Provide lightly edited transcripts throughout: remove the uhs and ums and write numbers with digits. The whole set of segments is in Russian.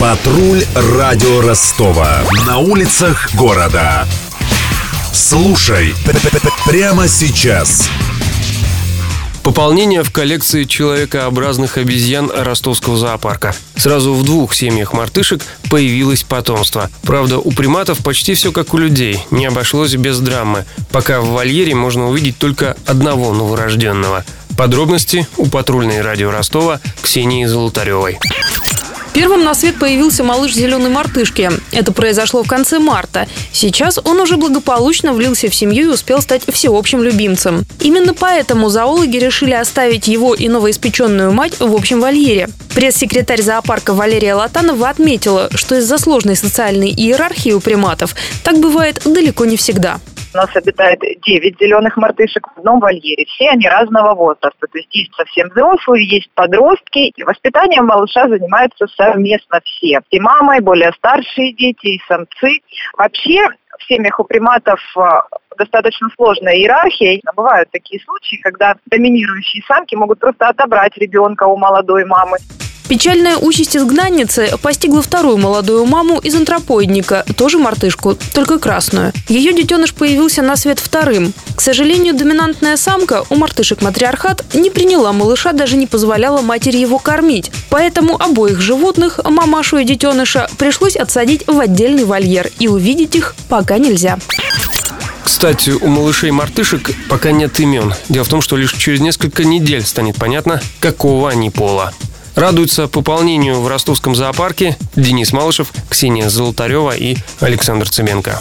Патруль радио Ростова. На улицах города. Слушай прямо сейчас. Пополнение в коллекции человекообразных обезьян Ростовского зоопарка. Сразу в 2 семьях мартышек появилось потомство. Правда, у приматов почти все как у людей, не обошлось без драмы. Пока в вольере можно увидеть только одного новорожденного. Подробности у патрульной радио Ростова Ксении Золотаревой. Первым на свет появился малыш зеленой мартышки. Это произошло в конце марта. Сейчас он уже благополучно влился в семью и успел стать всеобщим любимцем. Именно поэтому зоологи решили оставить его и новоиспеченную мать в общем вольере. Пресс-секретарь зоопарка Валерия Латанова отметила, что из-за сложной социальной иерархии у приматов так бывает далеко не всегда. У нас обитает 9 зеленых мартышек в одном вольере. Все они разного возраста. То есть совсем взрослые, есть подростки. И воспитанием малыша занимаются совместно все. И мама, и более старшие дети, и самцы. Вообще в семьях у приматов достаточно сложная иерархия. Бывают такие случаи, когда доминирующие самки могут просто отобрать ребенка у молодой мамы. Печальная участь изгнанницы постигла вторую молодую маму из антропоидника, тоже мартышку, только красную. Ее детеныш появился на свет вторым. К сожалению, доминантная самка, у мартышек матриархат, не приняла малыша, даже не позволяла матери его кормить. Поэтому обоих животных, мамашу и детеныша, пришлось отсадить в отдельный вольер, и увидеть их пока нельзя. Кстати, у малышей-мартышек пока нет имен. Дело в том, что лишь через несколько недель станет понятно, какого они пола. Радуются пополнению в ростовском зоопарке Денис Малышев, Ксения Золотарева и Александр Цыбенко.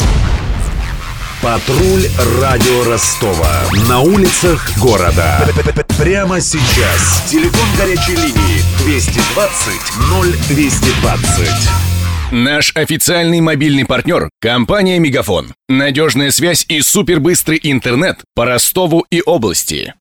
Патруль радио Ростова. На улицах города. Прямо сейчас. Телефон горячей линии 220 0220. Наш официальный мобильный партнер – компания «Мегафон». Надежная связь и супербыстрый интернет по Ростову и области.